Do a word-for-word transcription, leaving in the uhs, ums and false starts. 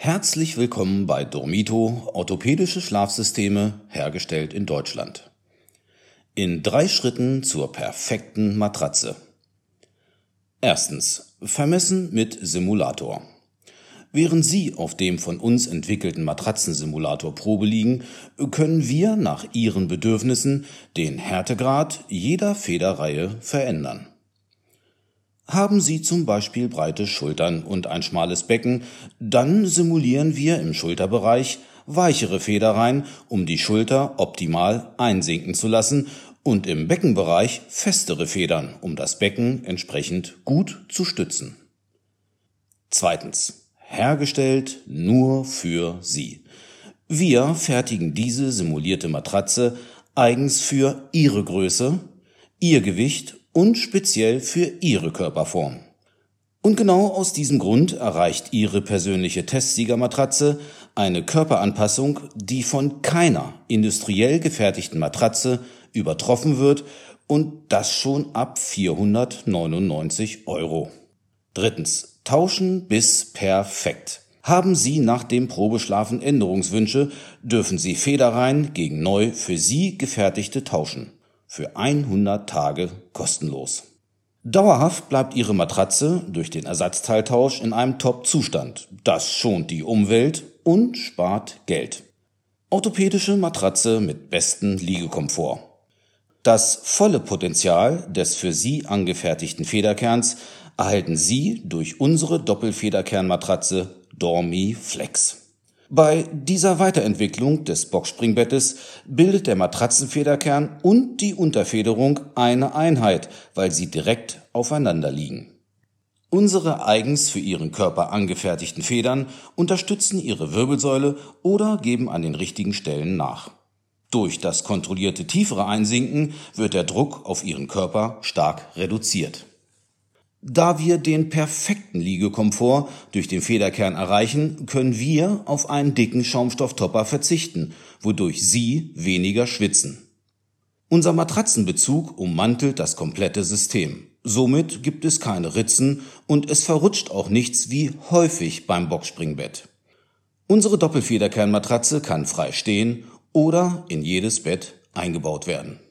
Herzlich willkommen bei Dormito, orthopädische Schlafsysteme, hergestellt in Deutschland. In drei Schritten zur perfekten Matratze. Erstens. Vermessen mit Simulator. Während Sie auf dem von uns entwickelten Matratzensimulator Probe liegen, können wir nach Ihren Bedürfnissen den Härtegrad jeder Federreihe verändern. Haben Sie zum Beispiel breite Schultern und ein schmales Becken, dann simulieren wir im Schulterbereich weichere Federreihen, um die Schulter optimal einsinken zu lassen, und im Beckenbereich festere Federn, um das Becken entsprechend gut zu stützen. Zweitens. Hergestellt nur für Sie. Wir fertigen diese simulierte Matratze eigens für Ihre Größe, Ihr Gewicht und speziell für Ihre Körperform. Und genau aus diesem Grund erreicht Ihre persönliche Testsiegermatratze eine Körperanpassung, die von keiner industriell gefertigten Matratze übertroffen wird, und das schon ab vierhundertneunundneunzig Euro. Drittens. Tauschen bis perfekt. Haben Sie nach dem Probeschlafen Änderungswünsche, dürfen Sie Federreihen gegen neu für Sie gefertigte tauschen. Für hundert Tage kostenlos. Dauerhaft bleibt Ihre Matratze durch den Ersatzteiltausch in einem Top-Zustand. Das schont die Umwelt und spart Geld. Orthopädische Matratze mit bestem Liegekomfort. Das volle Potenzial des für Sie angefertigten Federkerns erhalten Sie durch unsere Doppelfederkernmatratze Dormi-Flex. Bei dieser Weiterentwicklung des Boxspringbettes bildet der Matratzenfederkern und die Unterfederung eine Einheit, weil sie direkt aufeinander liegen. Unsere eigens für Ihren Körper angefertigten Federn unterstützen Ihre Wirbelsäule oder geben an den richtigen Stellen nach. Durch das kontrollierte tiefere Einsinken wird der Druck auf Ihren Körper stark reduziert. Da wir den perfekten Liegekomfort durch den Federkern erreichen, können wir auf einen dicken Schaumstofftopper verzichten, wodurch Sie weniger schwitzen. Unser Matratzenbezug ummantelt das komplette System. Somit gibt es keine Ritzen und es verrutscht auch nichts wie häufig beim Boxspringbett. Unsere Doppelfederkernmatratze kann frei stehen oder in jedes Bett eingebaut werden.